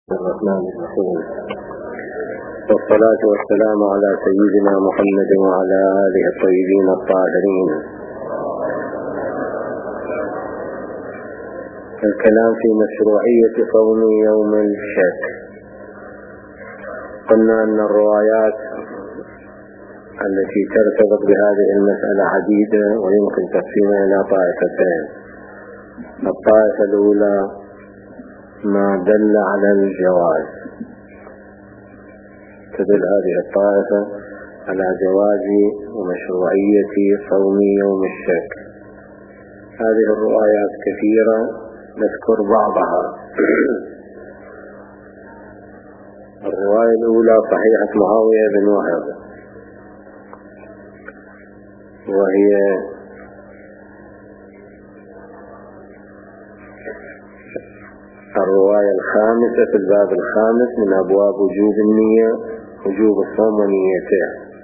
الرحمن الرحيم، والصلاة والسلام على سيدنا محمد وعلى آله الطيبين الطاهرين. الكلام في مشروعية صوم يوم الشك. قلنا أن الروايات التي ترتبط بهذه المسألة عديدة ويمكن تقسيمها إلى طائفتين. الطائفة الأولى ما دل على الجواز، تدل هذه الطائفة على جواز ومشروعية صوم يوم الشك. هذه الروايات كثيرة، نذكر بعضها. الرواية الأولى صحيحة معاوية بن وهب، وهي الرواية الخامسة في الباب الخامس من أبواب وجوب النية، وجوب الصوم ونيته.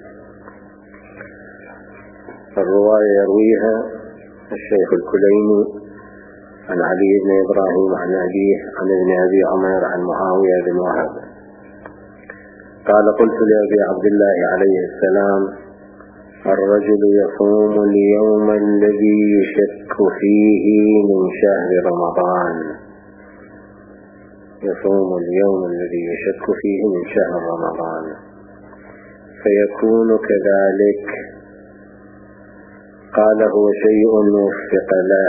الرواية يرويها الشيخ الكليني عن علي بن إبراهيم عن أبيه عن ابن أبي عمر عن معاوية بن وهب قال: قلت لأبي عبد الله عليه السلام: الرجل يصوم اليوم الذي يشك فيه من شهر رمضان، يصوم اليوم الذي يشك فيه من شهر رمضان، فيكون كذلك. قال: هو شيء وفق له.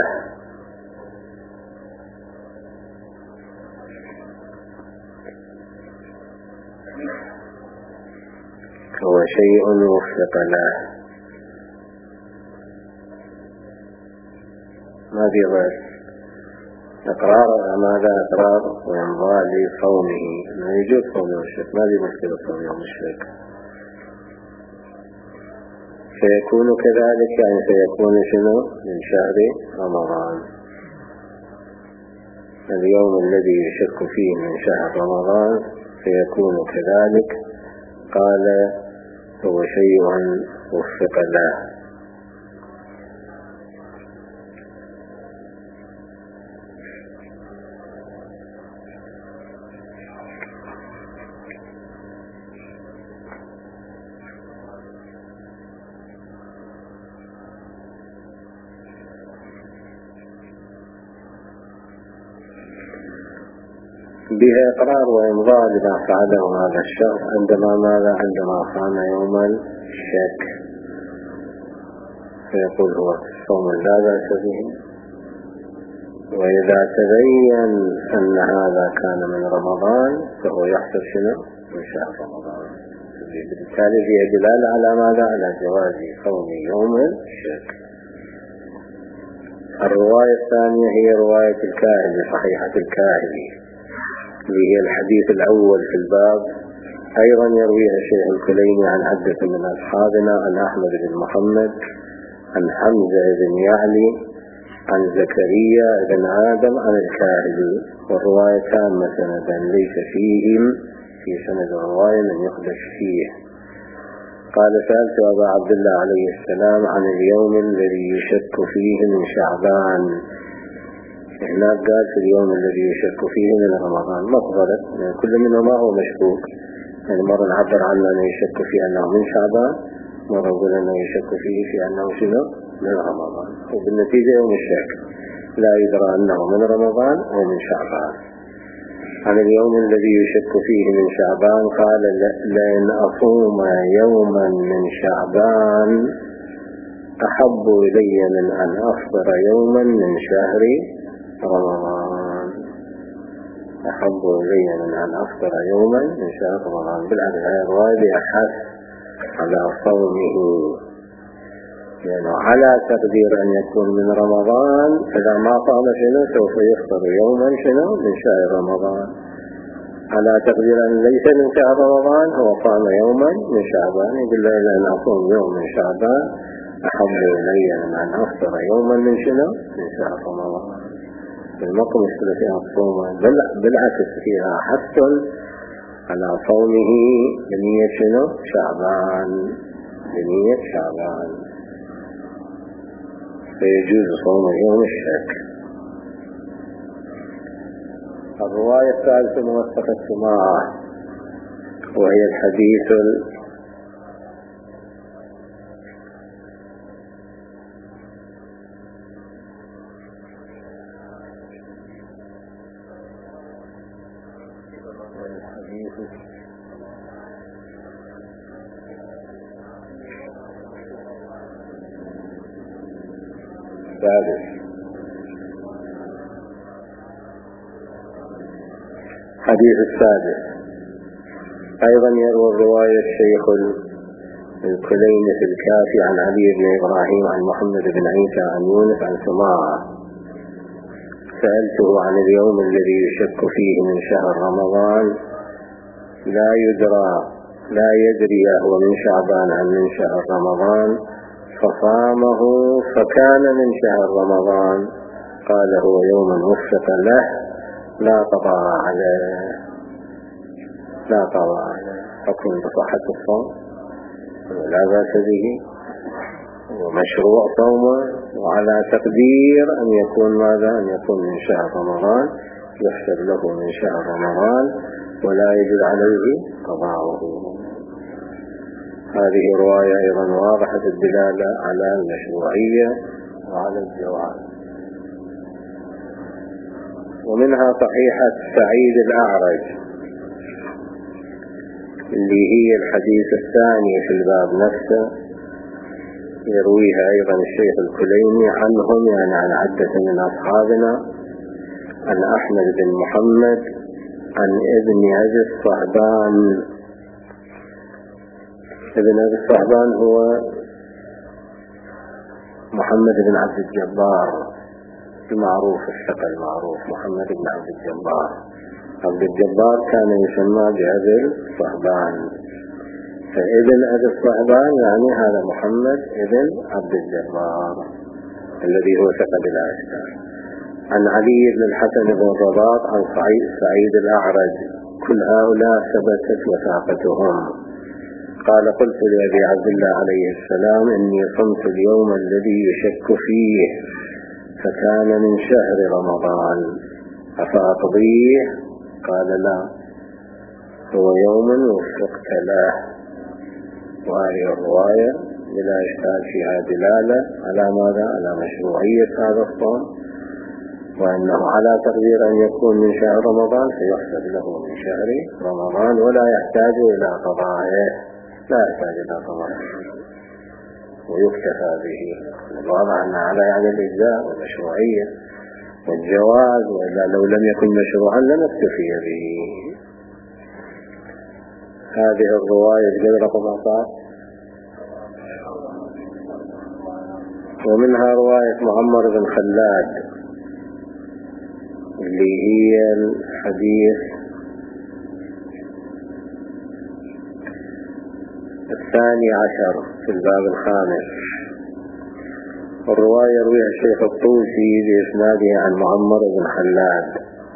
هو شيء وفق له. ما في غير إقرار، ماذا إقرار ويمضى لصومه، أنه يجوز صوم يوم الشك، ما في مشكلة صوم يوم الشك. فيكون كذلك، يعني سيكون شنو؟ من شهر رمضان، اليوم الذي يشك فيه من شهر رمضان فيكون كذلك. قال: هو شيء وفق له. بها إقرار وإمضاء لما فعله هذا الشخص عندما صام يوم الشك، فيقول هو صوم لا بأس به. وإذا تبين أن هذا كان من رمضان فهو يحصل شنو؟ من شهر رمضان. بالتالي فيها دلالة على ماذا؟ على جواز صوم يوم الشك. الرواية الثانية هي رواية الكاهلي، صحيحة الكاهلي، اللي هي الحديث الأول في الباب. أيضا يرويها الشيخ الكليني عن عدة من أصحابنا، عن أحمد بن محمد، عن حمزة بن يعلي، عن زكريا بن آدم، عن الكاهلي. والرواية تامة سندا، ليس فيهم في سند الرواية من يخدش فيه. قال: سألت أبا عبد الله عليه السلام عن اليوم الذي يشك فيه من شعبان. هناك قال في اليوم الذي يشك فيه من رمضان، مفضلة، يعني كل منهما هو مشكوك. يعني مرة نعبر عنه أنه يشك فيه أنه من شعبان، مرة نقول أنه يشك فيه في أنه شنو؟ من رمضان. وبالنتيجة يوم الشك لا يدرى أنه من رمضان أو من شعبان. عن اليوم الذي يشك فيه من شعبان قال: لأن أصوم يوما من شعبان أحب إلي من أن أفطر يوما من شهر رمضان. أحب إلي من أن أفطر يوما من شهر رمضان. بالعكس هذا الرواية أحث على صومه، يعني على تقدير أن يكون من رمضان. إذا ما صام شنو سوف يفطر يوما شنو من شهر رمضان. على تقدير أن ليس من شهر رمضان هو صام يوما من شعبان، يقول له: إذا أن أصوم يوم من شعبان أحب إلي من أن أفطر يوما من شنو من شهر رمضان. المقام مشكلة فيها الصوم، بالعكس فيها حث على صومه بنية شنو؟ شعبان، بنية شعبان. فيجوز صوم يوم الشك. الرواية الثالثة موثقة السماع، وهي الحديث السادس. حديث السادس أيضا يروي الرواية الشيخ الكليني في الكافي عن علي بن إبراهيم عن محمد بن عيسى عن يونس عن سماعة: سألته عن اليوم الذي يشك فيه من شهر رمضان لا يدري هو من شعبان أم من شهر رمضان، فصامه فكان من شهر رمضان. قال: هو يوم وفق له لا قضاء عليه. حكم بصحة الصوم لا بأس به، ومشروع صومه، وعلى تقدير أن يكون من شهر رمضان، يحسب له من شهر رمضان ولا يجب عليه قضاءه. هذه رواية أيضا واضحة الدلالة على المشروعية وعلى الجواز. ومنها صحيحة سعيد الأعرج اللي هي الحديث الثاني في الباب نفسه، يرويها أيضا الشيخ الكليني عنهم، يعني عن عدة من أصحابنا، عن أحمد بن محمد عن ابن أبي الصهبان. ابن أبي الصهبان هو محمد بن عبد الجبار المعروف، الثقة المعروف محمد بن عبد الجبار. عبد الجبار كان يسمى بأبي الصهبان، فابن أبي الصهبان يعني هذا محمد ابن عبد الجبار الذي هو ثقة بلا إشكال. عن علي بن الحسن بن رباط عن سعيد الأعرج. كل هؤلاء ثبتت وثاقتهم. قال: قلت لأبي عبد الله عليه السلام: إني صمت اليوم الذي يشك فيه فكان من شهر رمضان، أفأقضيه؟ قال: لا، هو يوم وفقت له. وهذه الرواية بلا إشكال فيها دلالة على ماذا؟ على مشروعية هذا الصوم، وأنه على تقدير أن يكون من شهر رمضان فيحسب له من شهر رمضان ولا يحتاج إلى قضائه، ويكتفى به. الواضح أن على يعني الإجزاء والمشروعية والجواز، وإلا لو لم يكن مشروعا لم يكتفي به. هذه الرواية قد رقم 4. ومنها رواية معمر بن خلاد اللي هي الحديث الثاني عشر في الباب الخامس. الرواية يرويها الشيخ الطوسي بإسناده عن معمر بن خلاد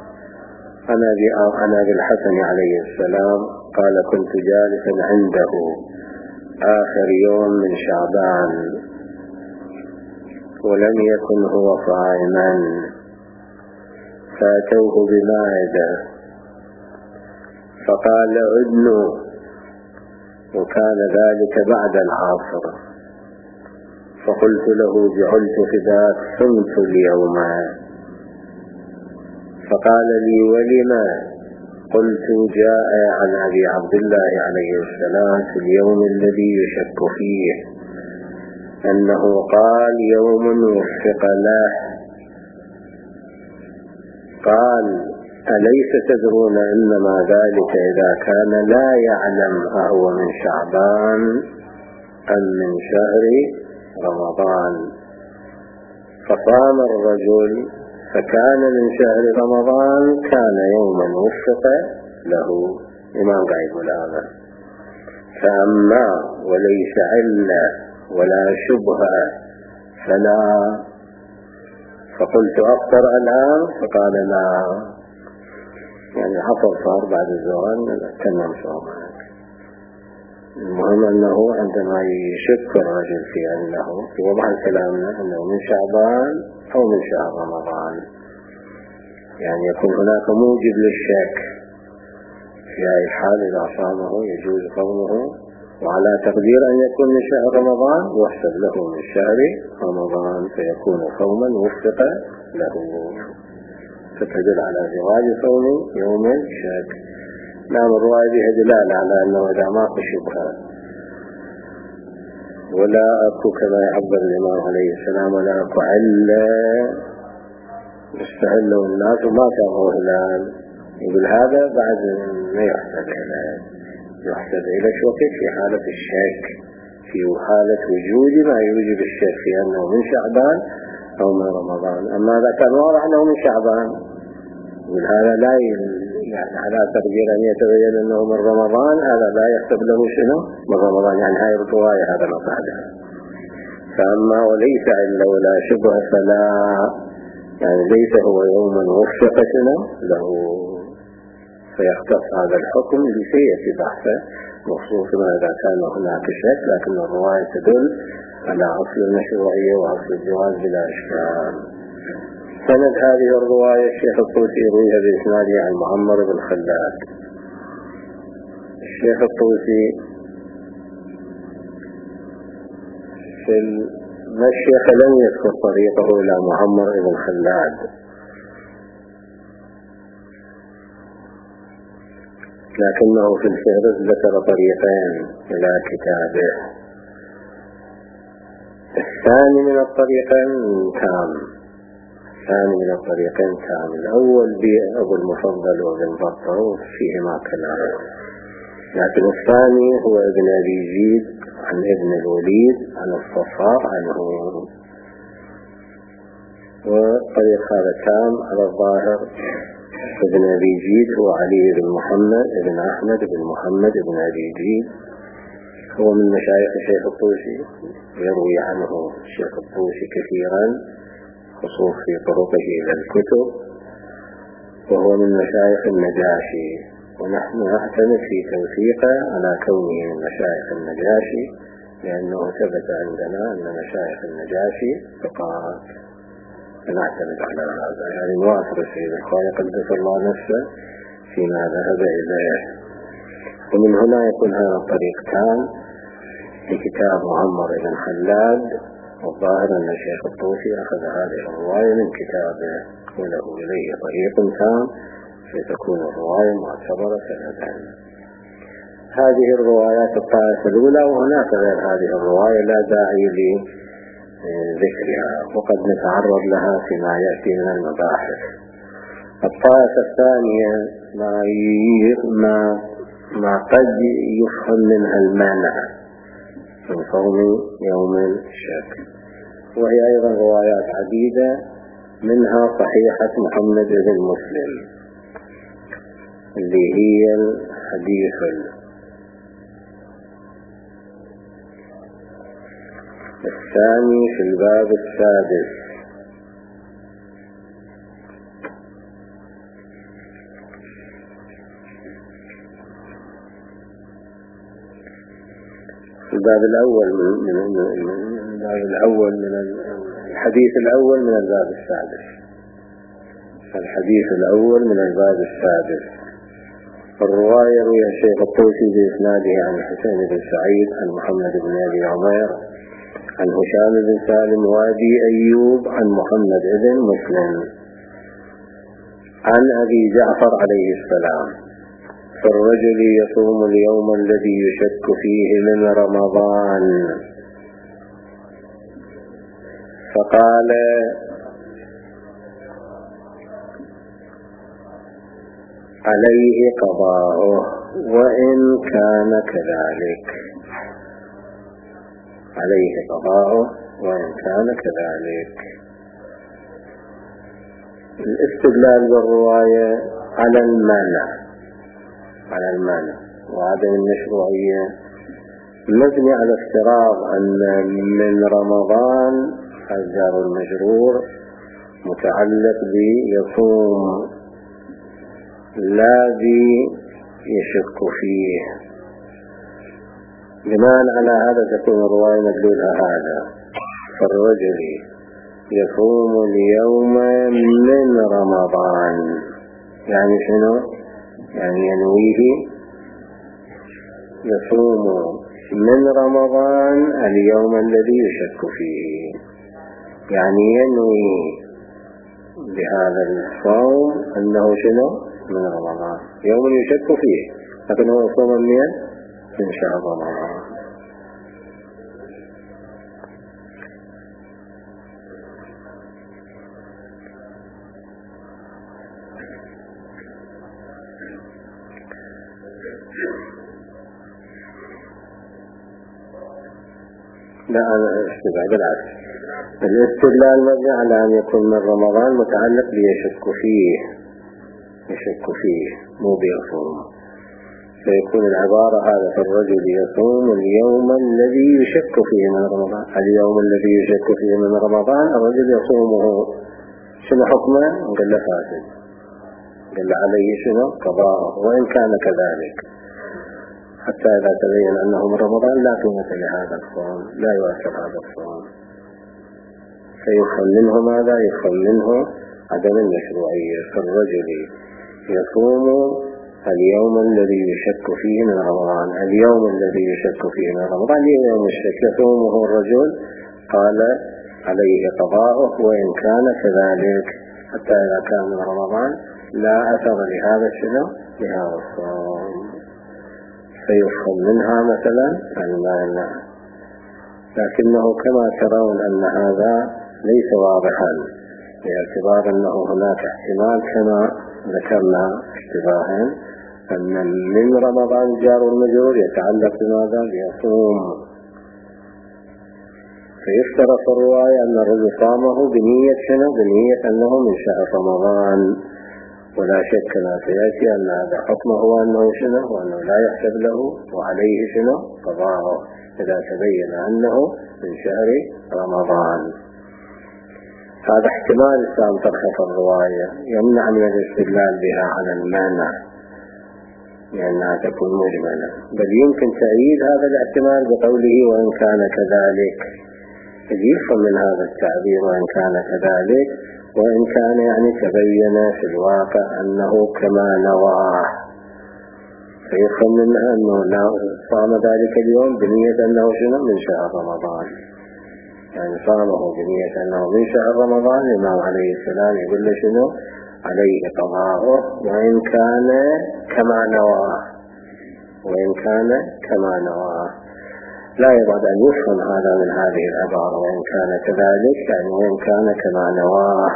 عن أبي الحسن عليه السلام قال: كنت جالسا عنده آخر يوم من شعبان ولم يكن هو صائما، فأتوه بمائدة فقال: عدنوا، وكان ذلك بعد العصر. فقلت له: جعلت فداك، صمت اليوم. فقال لي: ولما؟ قلت: جاء عن أبي عبد الله عليه السلام في اليوم الذي يشك فيه أنه قال: يوم وفق له. قال: أليس تدرون إنما ذلك إذا كان لا يعلم أهو من شعبان أم من شهر رمضان؟ فصام الرجل فكان من شهر رمضان، كان يوما وفق له. إمام قايد هذا. فأما وليس علة ولا شبهة فلا. فقلت: أفطر الآن؟ فقال: لا، يعني حصل صار بعد الزوال تمام صومك. المهم أنه عندما يشك الرجل في أنه في وضع كلامنا أنه من شعبان أو من شهر رمضان، يعني يكون هناك موجب للشك في أي حال إذا صامه يجوز صومه، وعلى تقدير أن يكون من شهر رمضان يحسب له من شهر رمضان فيكون صوما وفق له، فتدل على جواز صوم يوم الشك. نعم، الرواية بها دلالة على أنه إذا ماكو شبهة ولا أكو كما يعبر الإمام عليه السلام ولا أكو علة استهلوا الناس وما كانوا هلال، يقول هذا بعد ما يحسب إلى وقت في حالة الشك، في حالة وجود ما يوجب الشك في أنه من شعبان أو من رمضان. أما إذا كان واضح أنه من شعبان يقول هذا لا يعني على تقدير أن يتبين أنه من رمضان، هذا لا يحسب له شنو من رمضان، يعني هاي الرواية هذا ما بعدها. فأما وليس إلا ولا شبه فلا، يعني ليس هو يوما وفق شنو له، فيختص هذا الحكم بسيئة بحثه، خصوصا إذا كان هناك شك، لكن الرواية تدل على أصل المشروعية وأصل الجواز بلا إشكال. سند هذه الرواية الشيخ الطوسي رويها بإسناده عن معمر بن خلاد. الشيخ الطوسي الشيخ لم يذكر طريقه إلى معمر بن خلاد، لكنه في الفهرس ذكر طريقين إلى كتابه. الثاني من الطريقين تام، الأول بأبو المفضل وابن بطة فيهما كلام، لكن الثاني هو ابن أبي زيد عن ابن الوليد عن الصفار عنه. والطريق هذا تام على الظاهر. ابن أبي زيد هو علي بن محمد بن أحمد بن محمد بن أبي زيد، هو من مشايخ الشيخ الطوسي، يروي عنه الشيخ الطوسي كثيرا خصوصا في طرقه إلى الكتب، وهو من مشايخ النجاشي، ونحن نعتمد في توثيقه على كونه من مشايخ النجاشي، لأنه ثبت عندنا أن مشايخ النجاشي ثقات، فنعتمد على هذا. يعني نوافر السيد الخالق قدس الله نفسه فيما ذهب إليه. ومن هنا يكون هذا الطريق تام في كتاب معمر بن خلاد، والظاهر أن الشيخ الطوسي أخذ هذه الرواية من كتابه وله إليه طريق تام، فتكون الرواية معتبرة سندا. هذه الروايات الطائفة الأولى، وهناك غير هذه الرواية لا داعي لذكرها، وقد نتعرض لها فيما يأتي من المباحث. الطائفة الثانية ما قد يفهم منها المانع من صوم يوم الشك، وهي أيضا روايات عديدة، منها صحيحة محمد بن مسلم اللي هي الحديث الثاني في الباب السادس. الباب الأول من الحديث الأول من الباب السادس. الحديث الأول من الباب السادس. الرواية روي الشيخ الطوسي بإسناده عن حسين بن سعيد عن محمد بن أبي عمير عن هشام بن سالم وابي أيوب عن محمد بن مسلم عن أبي جعفر عليه السلام: فالرجل يصوم اليوم الذي يشك فيه من رمضان، فقال: عليه قضاؤه وإن كان كذلك. عليه قضاؤه وإن كان كذلك. الاستدلال بالرواية على المانع وعدم المشروعية مبني على افتراض أن من رمضان الجار المجرور متعلق بيصوم لا يشك فيه. بناء على هذا تكون الرواية مدلولها هذا: فالرجل يصوم اليوم من رمضان. يعني شنو؟ يعني ينويه يصوم من رمضان اليوم الذي يشك فيه، يعني ينوي بهذا الصوم أنه شنو؟ من رمضان، يوم يشك فيه، لكن هو صوم من شهر رمضان. لا أنا اشتبه بالعكس، الاستدلال مبني على أن يكون من رمضان متعلق بيشك فيه، يشك فيه مو بيصوم، فيكون العبارة هذا الرجل يصوم اليوم الذي يشك فيه من رمضان. اليوم الذي يشك فيه من رمضان الرجل يصومه، شنو حكمه؟ قال له فاسد، قال له عليه شنو؟ قضاء، وإن كان كذلك، حتى إذا تبين أنه من رمضان لا قيمة لهذا الصوم، لا يؤثر هذا الصوم. فيفهم منه ماذا؟ يفهم منه عدم المشروعية. فالرجل يصوم اليوم الذي يشك فيه من رمضان، اليوم الذي يشك فيه من رمضان يوم الشك يصومه الرجل، قال عليه قضاؤه وإن كان كذلك، حتى إذا كان من رمضان لا أثر لهذا الشنو؟ لهذا الصوم. فيفهم منها مثلا المانع، لكنه كما ترون أن هذا ليس واضحا، باعتبار أنه هناك احتمال كما ذكرنا اشتباها أن من رمضان جار والمجرور يتعلق بماذا؟ يصوم، فيفترض الرواية أن الرجل صامه بنية شنو؟ بنية أنه من شهر رمضان، ولا شك لا سيأتي أن هذا حكمه هو أنه شنو؟ وأنه لا يحسب له وعليه شنو؟ قضاءه إذا تبين أنه من شهر رمضان. هذا احتمال إسلام ترخص الرواية يمنع من الاستدلال بها على المانع لأنها تكون مجملة، بل يمكن تأييد هذا الاحتمال بقوله وإن كان كذلك، يفهم من هذا التعبير وإن كان كذلك، وإن كان يعني تبين في الواقع أنه كما نواه، فيفهم منها أنه صام ذلك اليوم بنية أنه شنو؟ من شهر رمضان، يعني صامه بنية أنه من شهر رمضان. الإمام عليه السلام يقول له شنو؟ عليه قضاؤه وإن كان كما نواه، وإن كان كما نواه. لا يبعد أن يفهم هذا من هذه العبارة وإن كان كذلك، يعني وإن كان كما نواه،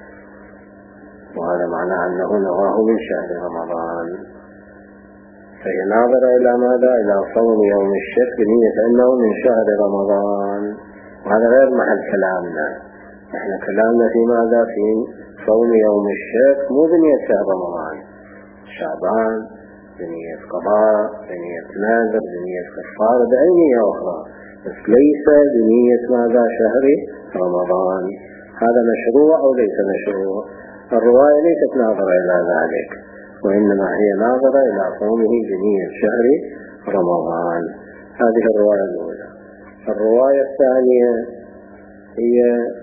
وهذا معناه أنه نواه من شهر رمضان. فهي ناظرة إلى ماذا؟ إلى صوم يوم الشك بنية أنه من شهر رمضان، وهذا غير محل كلامنا. احنا كلامنا في ماذا؟ في صوم يوم الشك مو بنية شهر رمضان، شعبان، بنية قضاء، بنية نذر، بنية كفارة، بأي نية أخرى، بس ليس بنية ماذا؟ شهر رمضان. هذا مشروع أو ليس مشروع؟ الرواية ليست ناظرة إلى ذلك، وإنما هي ناظرة إلى صومه بنية شهر رمضان. هذه الرواية الأولى. الرواية الثانية هي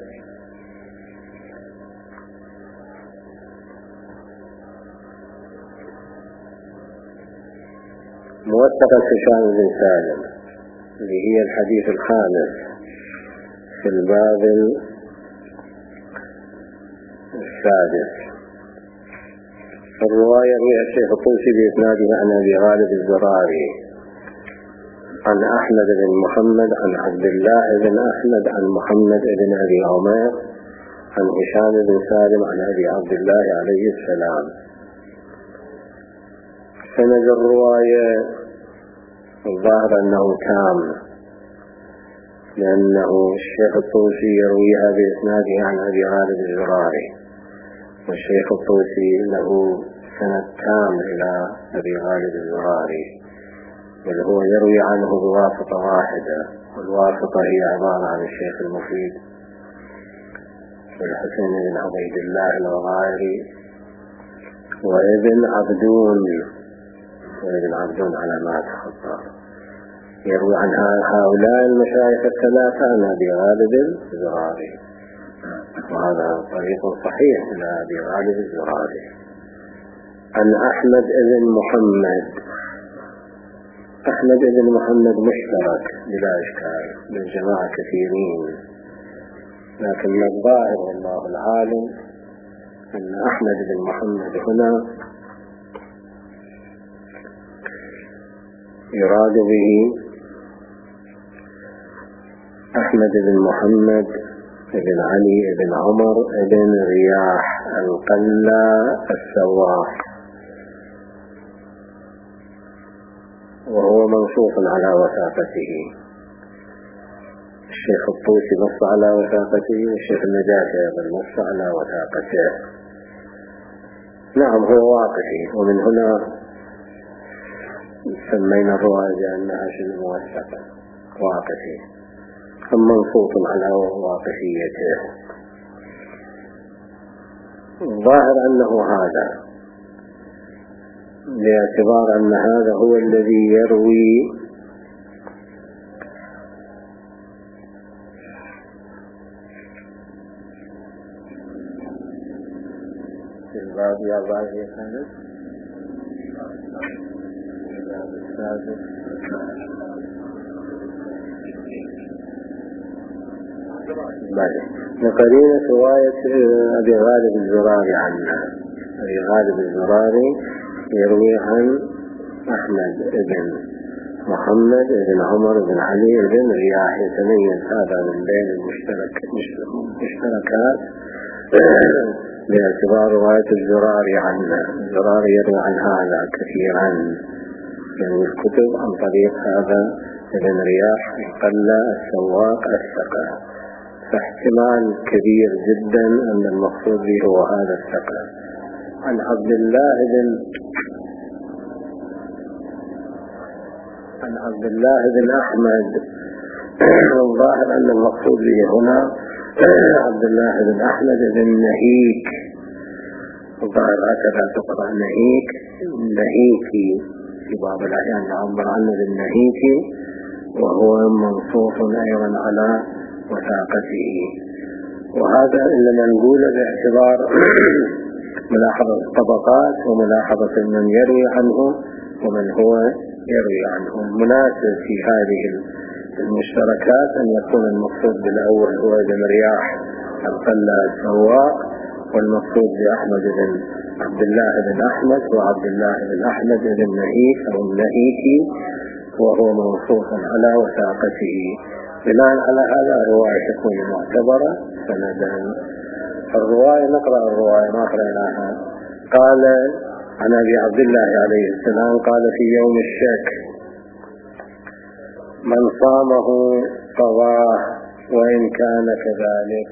موثقة هشام بن سالم، اللي هي الحديث الخامس في الباب السادس. الرواية هي الشيخ الطوسي بإسناده عن أبي غالب الزراري عن أحمد بن محمد عن عبد الله بن أحمد عن محمد بن أبي عمير عن هشام بن سالم عن أبي عبد الله عليه السلام. سند الرواية الظاهر أنه تام، لأنه الشيخ الطوسي يرويها بإسناده عن أبي غالب الزراري، والشيخ الطوسي له سند تام إلى أبي غالب الزراري، بل هو يروي عنه بواسطة واحدة، والواسطة هي عبارة عن الشيخ المفيد والحسين بن عبيد الله الغائري وابن عبدون على ما أتخطى، يروي عن هؤلاء المشايخ الثلاثة عن أبي غالب الزراري. وهذا طريق صحيح إلى أبي غالب الزراري. عن أحمد بن محمد. أحمد بن محمد مشترك بلا إشكال للجماعة كثيرين، لكن الظاهر والله العالم أن أحمد بن محمد هنا يراد به أحمد بن محمد بن علي بن عمر بن رياح القلة السواق، وهو منصوص على وثاقته. الشيخ الطوسي نص على وثاقته، والشيخ النجاشي أيضا نص على وثاقته. نعم هو واقفي، ومن هنا سمينا الرواية بأنها شبه موثقة واقفي، ثم منصوص على واقفيته. الظاهر أنه هذا، باعتبار أن هذا هو الذي يروي في الباب يا بعض يخالف الباب السادس. وقرينة رواية أبي غالب الزراري عنه. أبي غالب الزراري يروي عن أحمد بن محمد بن عمر بن علي بن رياح، يتميز هذا من بين المشتركات باعتبار رواية الزراري عنه. الزراري يروي عن هذا كثيرا، يروي الكتب عن طريق هذا ابن رياح القلة السواق الثقة، فاحتمال كبير جدا أن المقصود به هو هذا الثقة. عن عبد الله بن أحمد، الظاهر أن المقصود به هنا عبد الله بن أحمد بن نهيك، الظاهر هكذا تقرأ نهيك، نهيكي في بعض الأحيان يعبر عنه بالنهيكي، وهو منصوص أيضا على وثاقته. وهذا إنما نقوله باعتبار ملاحظة الطبقات وملاحظة من يروي عنه ومن هو يروي عنه. مناسب في هذه المشتركات أن يكون المقصود بالأول هو ابن رياح القلة السواق، والمقصود بأحمد بن عبد الله بن أحمد وعبد الله بن أحمد بن نهيك أو النهيكي، وهو منصوص على وثاقته. بناء على هذا الرواية تكون معتبرة سندا. الرواية نقرأ الرواية ما قرأناها. قال عن أبي عبد الله عليه السلام قال في يوم الشك: من صامه قضاه وإن كان كذلك.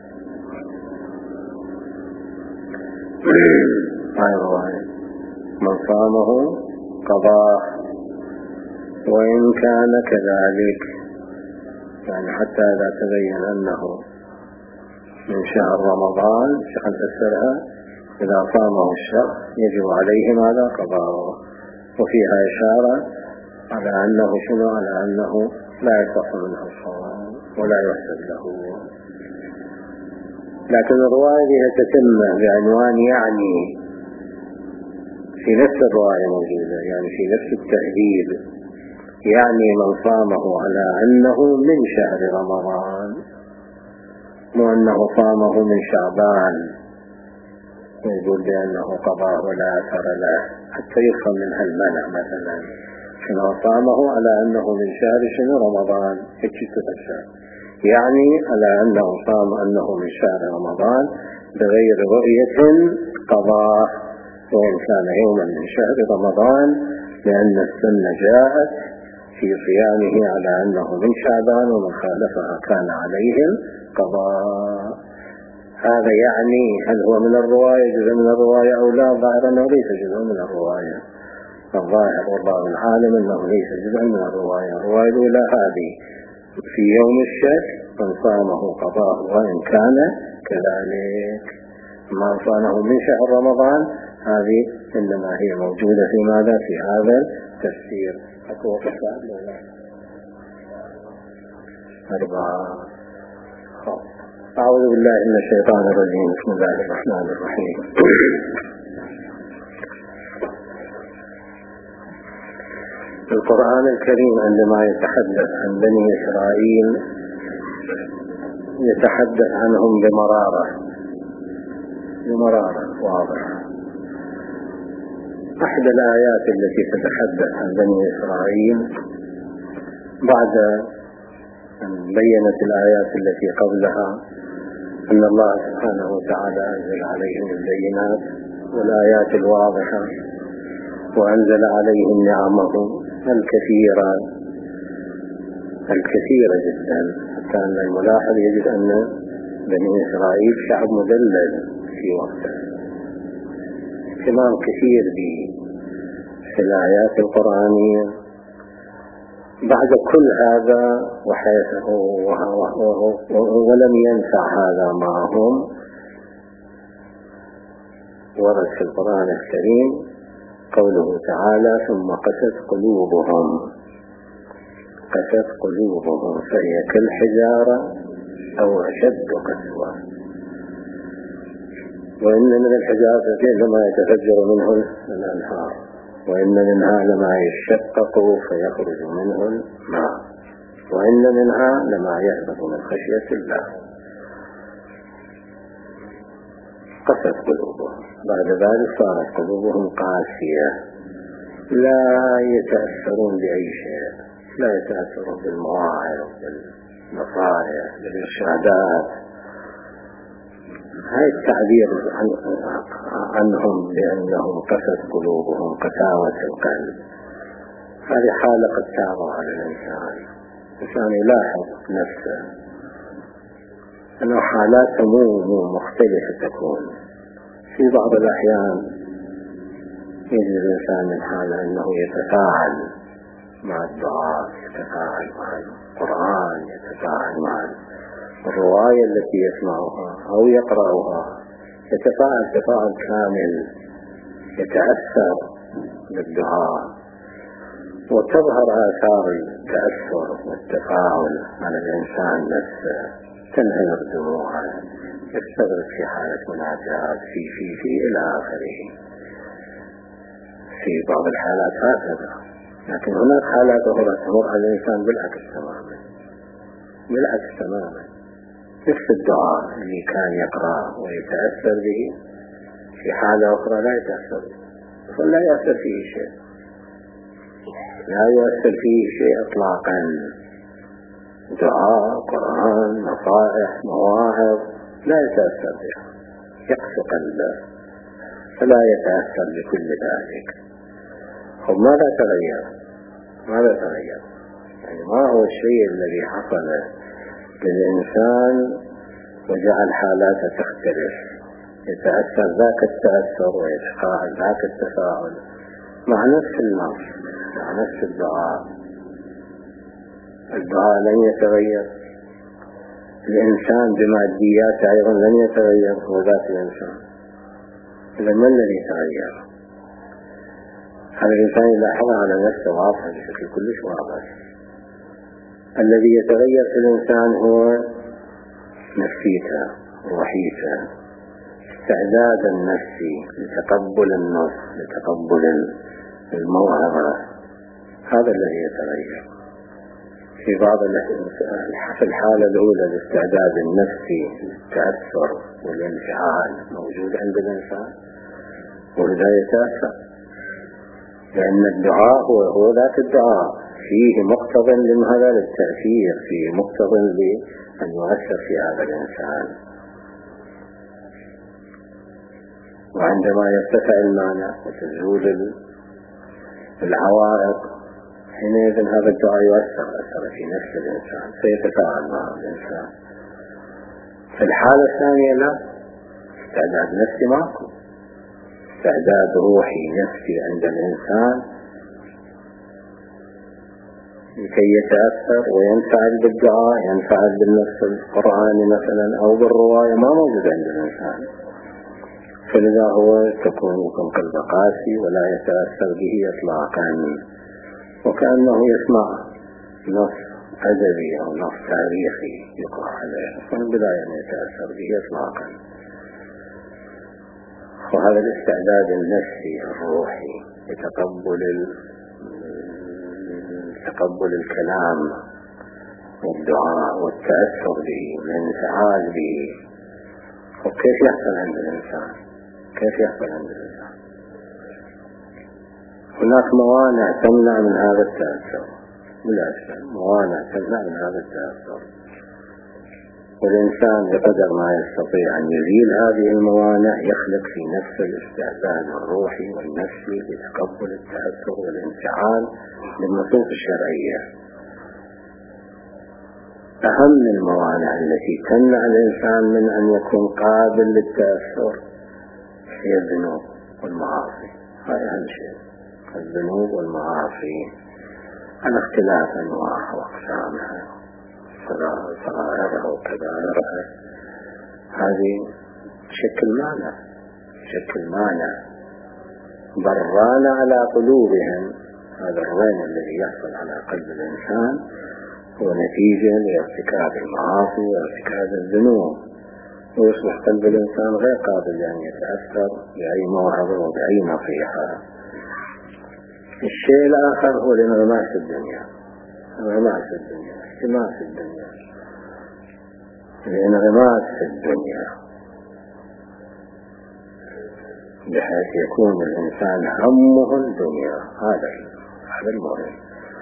من صامه قضاه وإن كان كذلك، يعني حتى إذا تبين أنه من شهر رمضان شخص تفسرها، إذا صامه الشخص يجب عليه ماذا؟ قضاءه. وفيها إشارة على أنه شنو؟ على أنه لا يصح منه الصوم ولا يحسب له. لكن الرواية بها تتمة بعنوان يعني في نفس الرواية موجودة، يعني في نفس التهذيب، يعني من صامه على أنه من شهر رمضان، مو أنه صامه من شعبان ويقول بأنه قضاء ولا أثر له، حتى يفهم منها المنع. مثلا شنو صامه على أنه من شهر شنو رمضان، هيك تفسر، يعني على أنه صام أنه من شهر رمضان بغير رؤية قضاء وإن كان يوما من شهر رمضان، لأن السنة جاءت في صيامه على أنه من شعبان ومن خالفها كان عليهم قضاء. هذا يعني هل هو من الرواية جزء من الرواية أو لا؟ ظاهر أنه ليس جزء من الرواية. الظاهر والله العالم أنه ليس جزء من الرواية. الرواية الأولى هذه في يوم الشك من صامه قضاء وإن كان كذلك. ما صامه من شهر رمضان هذه إنما هي موجودة في ماذا؟ في هذا التفسير. أكو قصة أربعة. أعوذ بالله من الشيطان الرجيم. بسم الله الرحمن الرحيم. القرآن الكريم عندما يتحدث عن بني إسرائيل يتحدث عنهم بمرارة واضحة. أحد الآيات التي تتحدث عن بني إسرائيل بعد أن بينت الآيات التي قبلها أن الله سبحانه وتعالى أنزل عليهم البينات والآيات الواضحة وأنزل عليهم نعمه الكثيرة جدا، حتى أن الملاحظ يجد أن بني إسرائيل شعب مدلل في وقته، اهتمام كثير في الآيات القرآنية. بعد كل هذا ولم ينفع هذا معهم، ورد في القرآن الكريم قوله تعالى ثم قست قلوبهم فهي كالحجارة أو أشد قسوة. وإن من الحجارة لما يتفجر منه الأنهار وإن منها لما يشقق فيخرج منه الماء وإن منها لما يهبط من خشية الله. قست قلوبهم، بعد ذلك صارت قلوبهم قاسية، لا يتأثرون بأي شيء، لا يتأثرون بالمواعظ بالنصائح بالإرشادات. هاي التعبير عنهم بأنهم قست قلوبهم قساوة القلب، هذه حالة قد تعرض على الإنسان يلاحظ نفسه أنه حالات مو مختلفة تكون. في بعض الأحيان يجد الإنسان من حاله أنه يتفاعل مع الدعاء، يتفاعل مع القرآن، يتفاعل مع الرواية التي يسمعها أو يقرأها، يتفاعل تفاعل كامل، يتأثر بالدعاء، وتظهر آثار التأثر والتفاعل على الإنسان نفسه، تنهمر دموعه، يستغرق في حالة مناجاة في إلى آخره. في بعض الحالات هكذا، لكن هناك حالات أخرى تمر على الإنسان بالعكس تماما. نفس الدعاء اللي كان يقرأ ويتأثر به في حالة أخرى لا يتأثر به، فلا يأثر فيه شيء إطلاقا. دعاء، قرآن، نصائح، مواعظ لا يتأثر بها، يقسو قلبه فلا يتأثر بكل ذلك. ماذا تغير؟ يعني ما هو الشيء الذي حصل للإنسان وجعل حالاته تختلف، يتأثر ذاك التأثر ويتفاعل ذاك التفاعل مع نفس النص، مع نفس الدعاء لن يتغير. الإنسان بمادياته أيضا لن يتغير، هو ذات الإنسان. إذا ما الذي يتغير؟ هذا الإنسان يلاحظها على نفسه واضحة بشكل كلش واضح. الذي يتغير في الإنسان هو نفسيته، روحيته، استعداد النفسي لتقبل النص، لتقبل الموعظة، هذا الذي يتغير. في الحالة الأولى الاستعداد النفسي للتأثر والانفعال موجود عند الإنسان، وإذا يتأثر لأن الدعاء هو ذات الدعاء فيه مقتضى لهذا التأثير، فيه مقتضى لأن يؤثر في هذا الإنسان. وعندما يرتفع المعنى وتزول العوائق، حينئذ هذا الدعاء يؤثر في نفس الإنسان فيتفاعل مع الإنسان. في الحالة الثانية لا، استعداد نفسي معكم، استعداد روحي نفسي عند الإنسان لكي يتأثر وينفعل بالدعاء، ينفعل بالنص القرآني مثلا أو بالرواية، ما موجود عند الإنسان. فلذا هو تكون قلب قاسي ولا يتأثر به إطلاقا، وكأنه يسمع نص أدبي أو نص تاريخي يقرأ عليه من البداية أن يتأثر به إطلاقا. وهذا الاستعداد النفسي الروحي لتقبل الكلام والدعاء والتأثر به والانفعال به. وكيف يحصل عند الإنسان؟ هناك موانع تمنع من هذا التأثر، بلا شك موانع تمنع من هذا التأثر، والإنسان بقدر ما يستطيع أن يزيل هذه الموانع يخلق في نفسه الاستعداد الروحي والنفسي لتقبل التأثر والانفعال بالنصوص الشرعية. أهم الموانع التي تمنع الإنسان من أن يكون قابل للتأثر هي الذنوب والمعاصي. هاي أهم شيء، الذنوب والمعاصي على اختلاف أنواعها وأقسامها، صغائرها وكبائرها. هذه شكل مانع بران على قلوبهم. هذا الرين الذي يحصل على قلب الإنسان هو نتيجة لارتكاب المعاصي وارتكاب الذنوب، ويصبح قلب الإنسان غير قابل لأن يتأثر بأي موعظة وبأي نصيحة. الشيء الآخر هو الانغماس في الدنيا، الانغماس في الدنيا بحيث يكون الإنسان همه الدنيا. هذا المهم.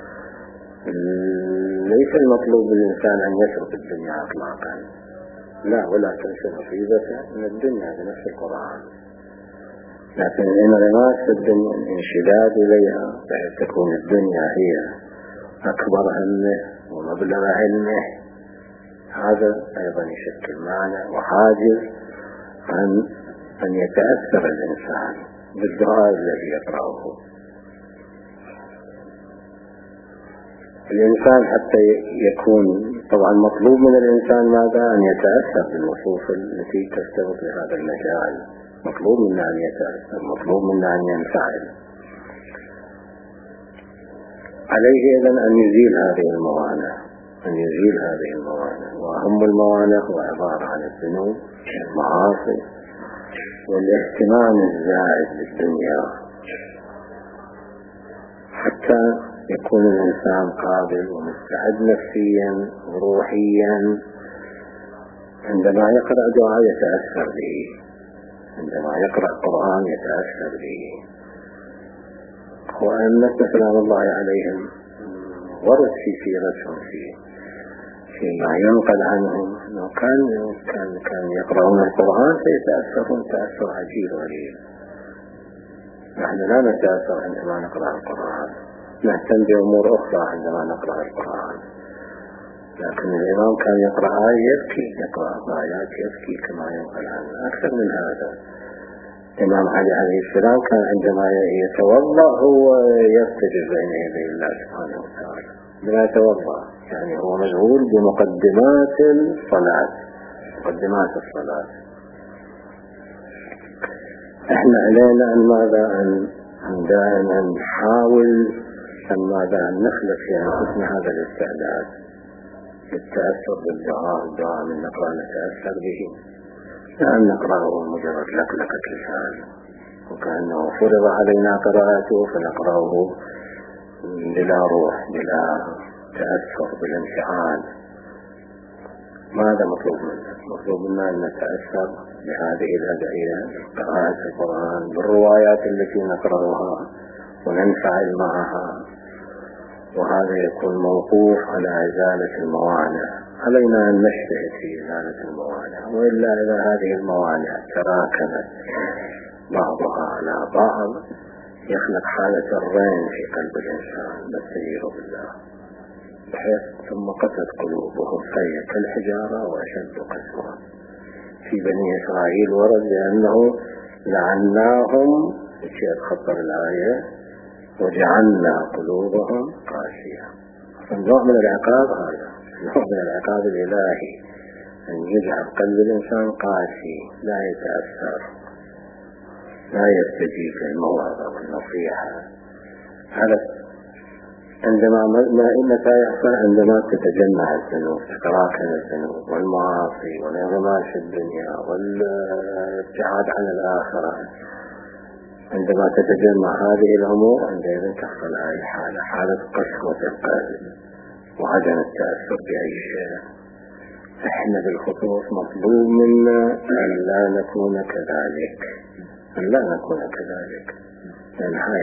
ليس المطلوب للإنسان أن يترك الدنيا إطلاقا، لا، ولا تنسى نصيبته من الدنيا بنفس القرآن، لكن الانغماس في الدنيا، الانشداد إليها بحيث تكون الدنيا هي أكبر همه ومبلغ علمه، هذا أيضا يشكل معنى وحاجز عن أن يتأثر الإنسان بالدعاء الذي يقرأه. الإنسان حتى يكون، طبعا مطلوب من الإنسان ماذا؟ أن يتأثر بالنصوص التي تستبق لهذا المجال، مطلوب منا أن يتأثر، مطلوب منا أن ينفعل. عليه إذن أن يزيل هذه الموانع، وأهم الموانع هو عبارة عن الذنوب والمعاصي والاهتمام الزائد بالدنيا، حتى يكون الإنسان قابل ومستعد نفسيا وروحيا عندما يقرأ دعاء يتأثر به، عندما يقرأ القرآن يتأثر به. وأئمتنا سلام الله عليهم ورد في سيرتهم فيما ينقل عنهم أنه كان يقرؤون القرآن فيتأثرون تأثر عجيب غريب. نحن لا نتأثر عندما نقرأ القرآن، نهتم بأمور أخرى عندما نقرأ القرآن، لكن الإمام كان يقرأ آية يبكي، يقرأ آيات يبكي كما ينقل عنه. أكثر من هذا، الإمام علي عليه السلام كان عندما يتوضأ هو يرتجل بين يدي الله سبحانه وتعالى بلا يتوضأ، يعني هو مشغول بمقدمات الصلاة. احنا علينا أن ماذا؟ أن دائما نحاول أن نخلق في أنفسنا هذا الاستعداد للتأثر بالدعاء. الدعاء من نقرأ نتأثر به، لا أن نقرأه مجرد لقلقة لسان وكأنه فرض علينا قراءته فنقرأه بلا روح بلا تأثر بالانفعال. ماذا مطلوب منا؟ مطلوب منا أن نتأثر بهذه الأدعية، قراءة القرآن، بالروايات التي نقرأها وننفعل معها، وهذا يكون موقوف على إزالة الموانع. علينا أن نجتهد في إزالة الموانع، وإلا إذا هذه الموانع تراكمت بعضها على بعض يخلق حالة الرين في قلب الإنسان نستجير بالله، بحيث ثم قست قلوبهم فهي كالحجارة وأشد قسوة. في بني إسرائيل ورد لأنه لعناهم بشيء خطر الآية وجعلنا قلوبهم قاسية. فالنوع من العقاب هذا، نوع من العقاب الإلهي أن يجعل قلب الإنسان قاسي، لا يتأثر، لا يستجيب للموعظة والنصيحة. هذا متى يحصل؟ عندما تتجمع الذنوب، تتراكم الذنوب والمعاصي والانغماس في الدنيا والابتعاد عن الآخرة. عندما تتجمع هذه الأمور عندئذ تحصل هذه الحالة، حالة قسوة القلب وعدم التأثر بأي شيء. احنا بالخصوص مطلوب منا أن لا نكون كذلك، أن لا نكون كذلك، لأن هاي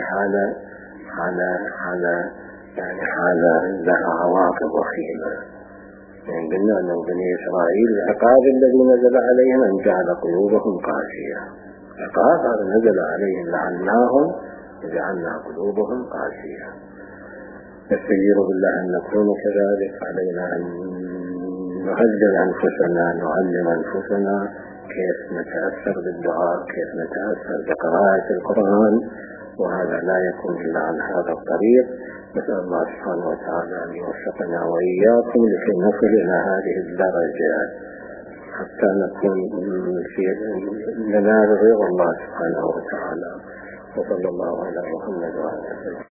حالة لها عواقب وخيمة. يعني قلنا أن بني إسرائيل العقاب الذي نزل عليهم أن جعل قلوبهم قاسية، عقاب هذا نزل عليهم لعناهم وجعلنا قلوبهم قاسية. نستجير بالله أن نكون كذلك. علينا أن نهذب أنفسنا، نعلم أنفسنا كيف نتأثر بالدعاء، كيف نتأثر بقراءة القرآن، وهذا لا يكون إلا عن هذا الطريق. نسأل الله سبحانه وتعالى أن يوفقنا وإياكم لكي نصل إلى هذه الدرجة حتى نكون ننال رضا الله سبحانه وتعالى. وصلى الله على محمد وعلى آله.